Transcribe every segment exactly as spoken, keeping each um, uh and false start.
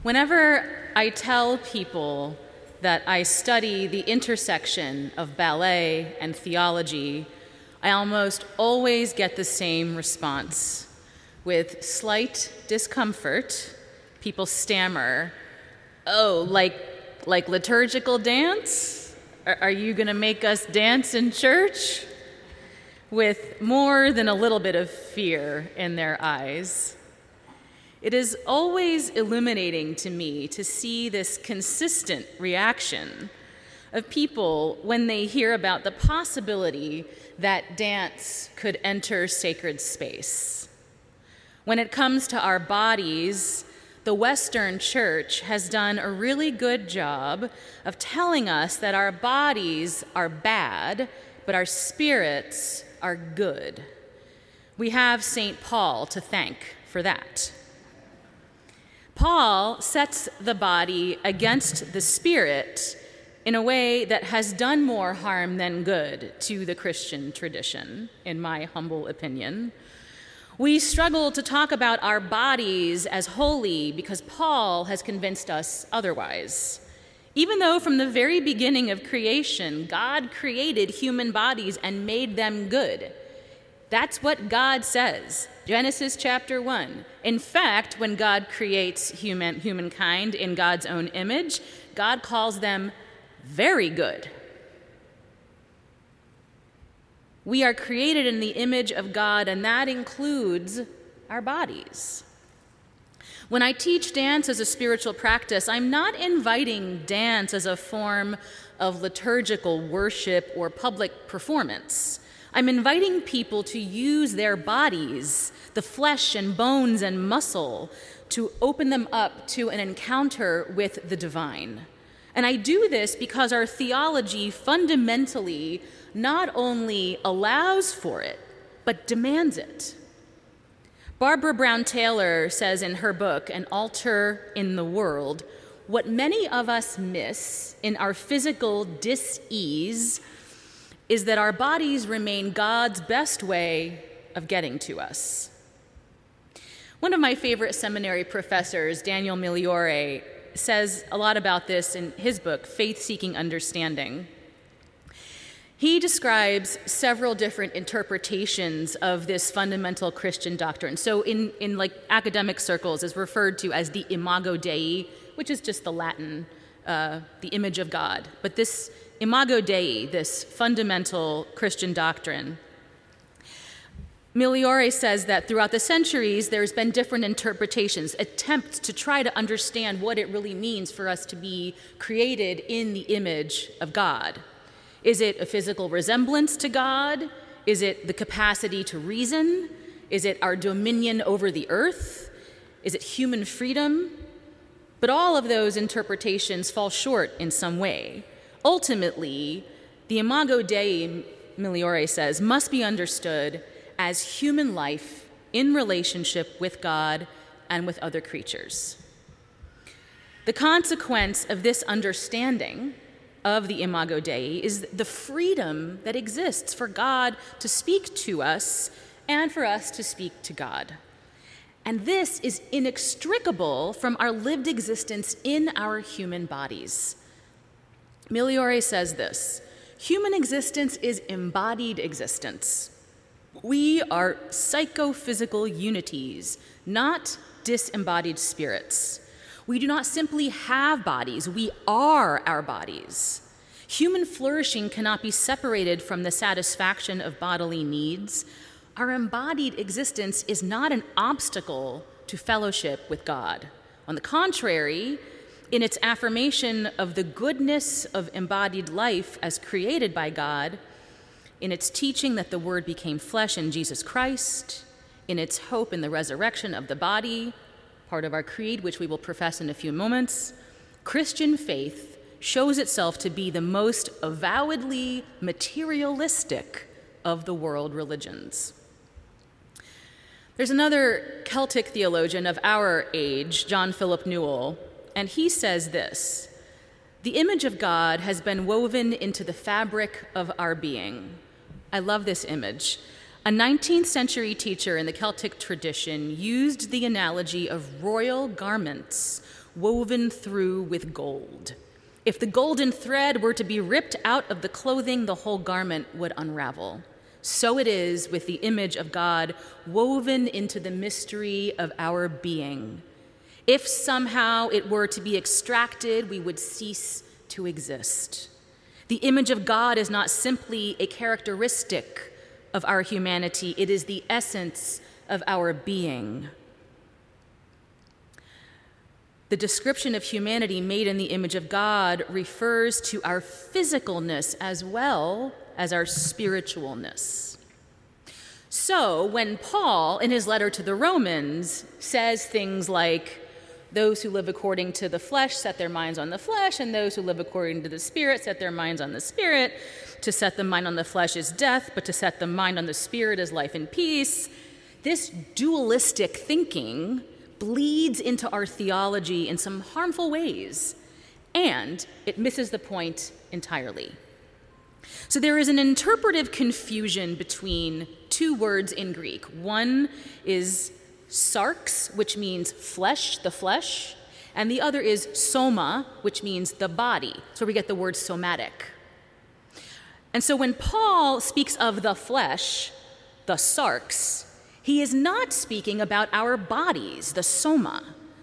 Whenever I tell people that I study the intersection of ballet and theology, I almost always get the same response. With slight discomfort, people stammer, "Oh, like, like liturgical dance? Are, are you going to make us dance in church?" With more than a little bit of fear in their eyes. It is always illuminating to me to see this consistent reaction of people when they hear about the possibility that dance could enter sacred space. When it comes to our bodies, the Western Church has done a really good job of telling us that our bodies are bad, but our spirits are good. We have Saint Paul to thank for that. Paul sets the body against the spirit in a way that has done more harm than good to the Christian tradition, in my humble opinion. We struggle to talk about our bodies as holy because Paul has convinced us otherwise. Even though from the very beginning of creation, God created human bodies and made them good. That's what God says. Genesis chapter one. In fact, when God creates human, humankind in God's own image, God calls them very good. We are created in the image of God, and that includes our bodies. When I teach dance as a spiritual practice, I'm not inviting dance as a form of liturgical worship or public performance. I'm inviting people to use their bodies, the flesh and bones and muscle, to open them up to an encounter with the divine. And I do this because our theology fundamentally not only allows for it, but demands it. Barbara Brown Taylor says in her book, An Altar in the World, what many of us miss in our physical dis-ease is that our bodies remain God's best way of getting to us. One of my favorite seminary professors, Daniel Migliore, says a lot about this in his book, Faith-Seeking Understanding. He describes several different interpretations of this fundamental Christian doctrine. So in, in like academic circles, is referred to as the Imago Dei, which is just the Latin, uh, the image of God. But this Imago Dei, this fundamental Christian doctrine, Migliore says that throughout the centuries, there's been different interpretations, attempts to try to understand what it really means for us to be created in the image of God. Is it a physical resemblance to God? Is it the capacity to reason? Is it our dominion over the earth? Is it human freedom? But all of those interpretations fall short in some way. Ultimately, the Imago Dei, Migliore says, must be understood as human life in relationship with God and with other creatures. The consequence of this understanding of the Imago Dei is the freedom that exists for God to speak to us and for us to speak to God. And this is inextricable from our lived existence in our human bodies. Migliore says this, human existence is embodied existence. We are psychophysical unities, not disembodied spirits. We do not simply have bodies, we are our bodies. Human flourishing cannot be separated from the satisfaction of bodily needs. Our embodied existence is not an obstacle to fellowship with God. On the contrary, in its affirmation of the goodness of embodied life as created by God, in its teaching that the Word became flesh in Jesus Christ, in its hope in the resurrection of the body, part of our creed, which we will profess in a few moments, Christian faith shows itself to be the most avowedly materialistic of the world religions. There's another Celtic theologian of our age, John Philip Newell, and he says this, the image of God has been woven into the fabric of our being. I love this image. A nineteenth century teacher in the Celtic tradition used the analogy of royal garments woven through with gold. If the golden thread were to be ripped out of the clothing, the whole garment would unravel. So it is with the image of God woven into the mystery of our being. If somehow it were to be extracted, we would cease to exist. The image of God is not simply a characteristic of our humanity, it is the essence of our being. The description of humanity made in the image of God refers to our physicalness as well as our spiritualness. So when Paul, in his letter to the Romans, says things like, those who live according to the flesh set their minds on the flesh, and those who live according to the Spirit set their minds on the Spirit. To set the mind on the flesh is death, but to set the mind on the Spirit is life and peace. This dualistic thinking bleeds into our theology in some harmful ways, and it misses the point entirely. So there is an interpretive confusion between two words in Greek. One is sarx, which means flesh, the flesh, and the other is soma, which means the body. So we get the word somatic. And so when Paul speaks of the flesh, the sarx, he is not speaking about our bodies, the soma.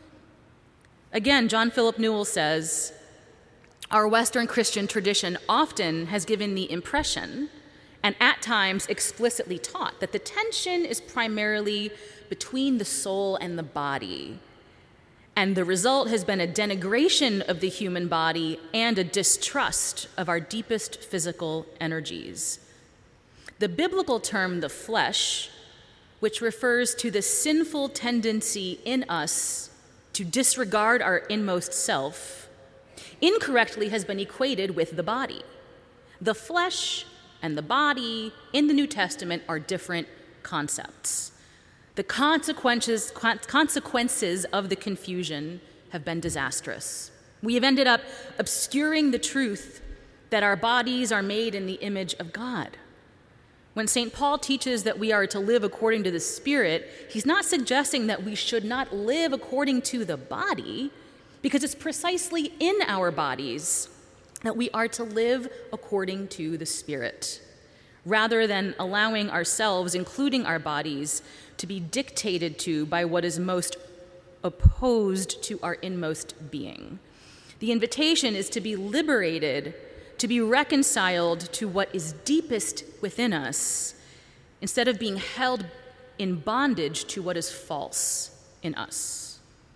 Again, John Philip Newell says, our Western Christian tradition often has given the impression, and at times explicitly taught, that the tension is primarily between the soul and the body. And the result has been a denigration of the human body and a distrust of our deepest physical energies. The biblical term, the flesh, which refers to the sinful tendency in us to disregard our inmost self, incorrectly has been equated with the body. The flesh and the body in the New Testament are different concepts. The consequences, consequences of the confusion have been disastrous. We have ended up obscuring the truth that our bodies are made in the image of God. When Saint Paul teaches that we are to live according to the Spirit, he's not suggesting that we should not live according to the body, because it's precisely in our bodies that we are to live according to the Spirit, rather than allowing ourselves, including our bodies, to be dictated to by what is most opposed to our inmost being. The invitation is to be liberated, to be reconciled to what is deepest within us, instead of being held in bondage to what is false in us.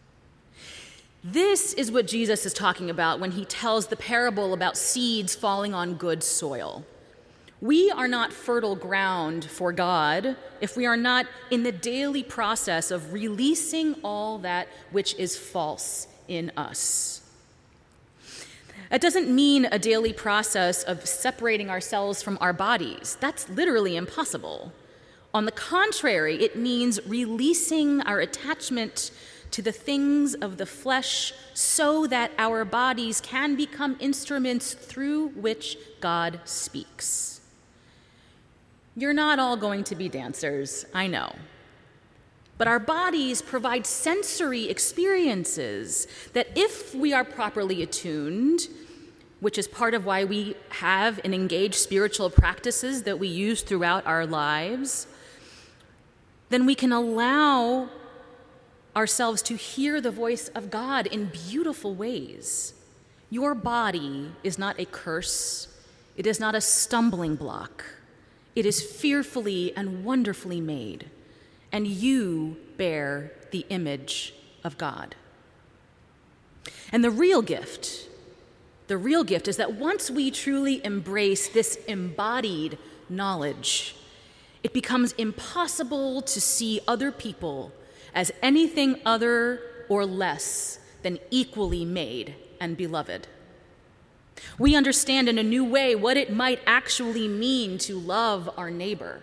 This is what Jesus is talking about when he tells the parable about seeds falling on good soil. We are not fertile ground for God if we are not in the daily process of releasing all that which is false in us. That doesn't mean a daily process of separating ourselves from our bodies. That's literally impossible. On the contrary, it means releasing our attachment to the things of the flesh so that our bodies can become instruments through which God speaks. You're not all going to be dancers, I know. But our bodies provide sensory experiences that, if we are properly attuned, which is part of why we have and engage spiritual practices that we use throughout our lives, then we can allow ourselves to hear the voice of God in beautiful ways. Your body is not a curse. It is not a stumbling block. It is fearfully and wonderfully made, and you bear the image of God. And the real gift, the real gift is that once we truly embrace this embodied knowledge, it becomes impossible to see other people as anything other or less than equally made and beloved. We understand in a new way what it might actually mean to love our neighbor.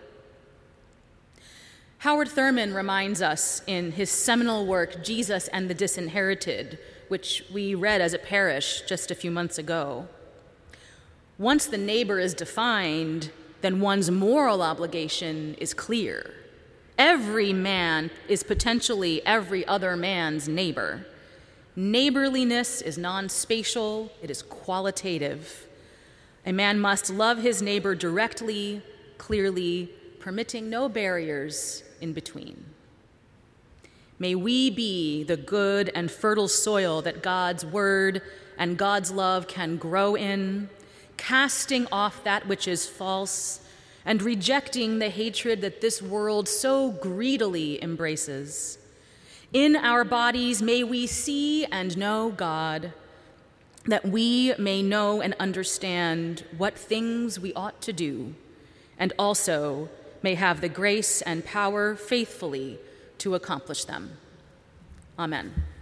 Howard Thurman reminds us in his seminal work, Jesus and the Disinherited, which we read as a parish just a few months ago. Once the neighbor is defined, then one's moral obligation is clear. Every man is potentially every other man's neighbor. Neighborliness is non-spatial, it is qualitative. A man must love his neighbor directly, clearly, permitting no barriers in between. May we be the good and fertile soil that God's word and God's love can grow in, casting off that which is false and rejecting the hatred that this world so greedily embraces. In our bodies, may we see and know God, that we may know and understand what things we ought to do, and also may have the grace and power faithfully to accomplish them. Amen.